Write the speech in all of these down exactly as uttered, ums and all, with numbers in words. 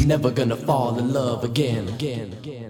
Never gonna fall in love again, again, again.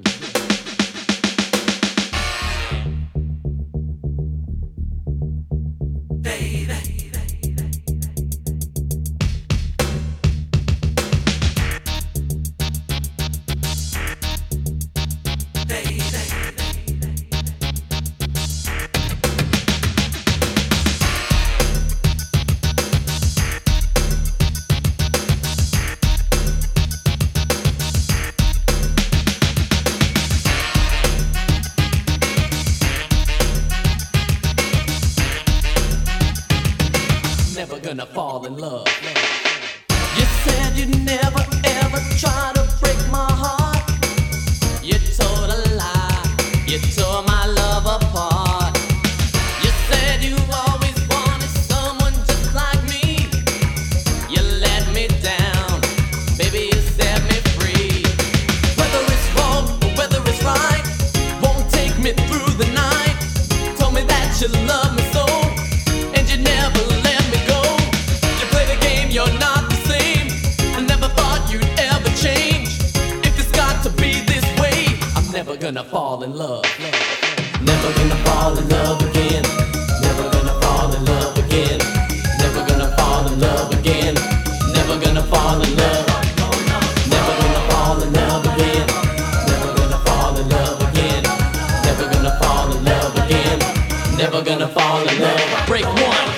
Never gonna fall in love. You said you'd never ever try to break my heart. You told a lie, you tore my love apart. You said you always wanted someone just like me. You let me down, baby, you set me free. Whether it's wrong or whether it's right, won't take me through the night. Told me that you love me so, and you never let me go. You play the game, you're not the same. I never thought you'd ever change. If it's got to be this way, I'm never gonna fall in love. Never gonna fall in love again. Never gonna fall in love again. Never gonna fall in love again. Never gonna fall in love. Never gonna fall in love again. Never gonna fall in love again. Never gonna fall in love again. Never gonna fall in love. Break one.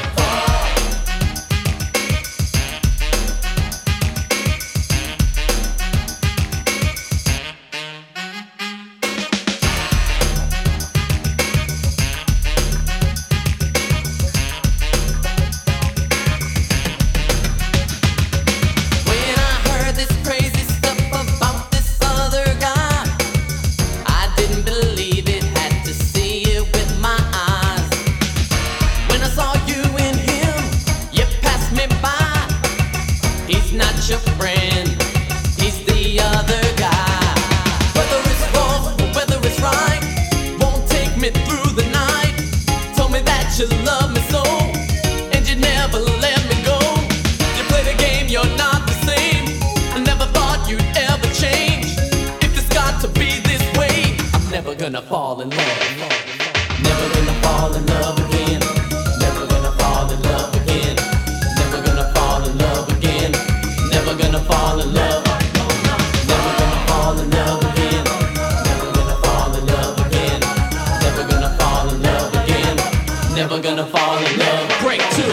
Your friend, he's the other guy. Whether it's wrong or whether it's right, won't take me through the night. Told me that you love me so, and you never let me go. You play the game, you're not the same. I never thought you'd ever change. If it's got to be this way, I'm never gonna fall in love. Never gonna fall in love again. Never gonna fall in love again. Never gonna fall in love again. Never gonna fall in love. Never gonna fall in love again. Never gonna fall in love again. Never gonna fall in love again. Never gonna fall in love. Break two.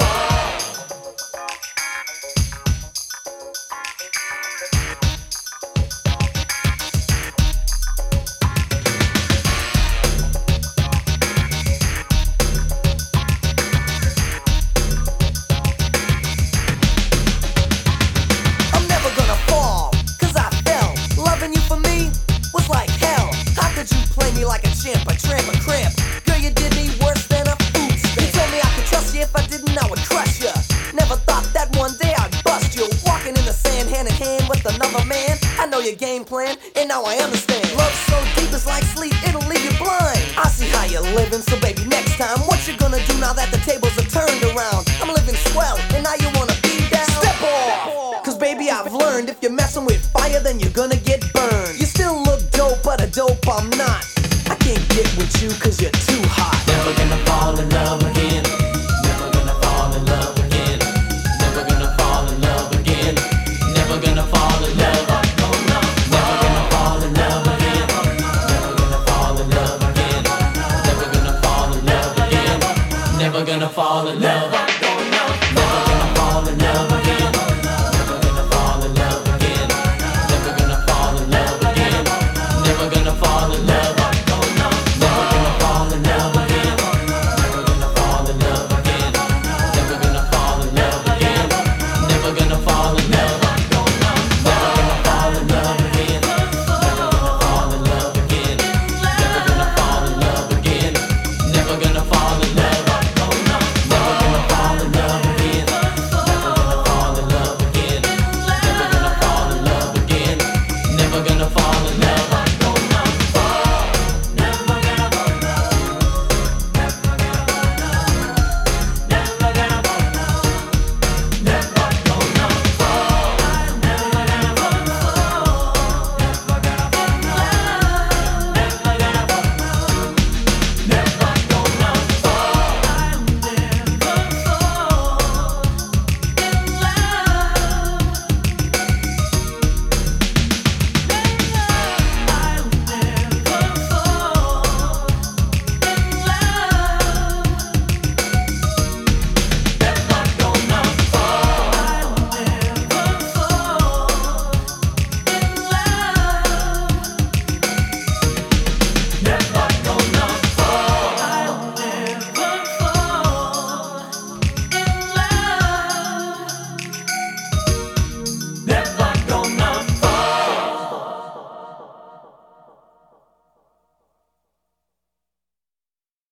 Like a champ, a tramp, a cramp. Girl, you did me worse than a food stamp. You told me I could trust you, if I didn't, I would crush you. Never thought that one day I'd bust you. Walking in the sand, hand in hand with another man. I know your game plan, and now I understand. Love so deep, it's like sleep, it'll leave you blind. I see how you're living, so baby, next time, what you gonna do now that the tables are turned around? I'm living swell, and now you wanna be down. Step off! Cause baby, I've learned, if you're messing with fire, then you're gonna get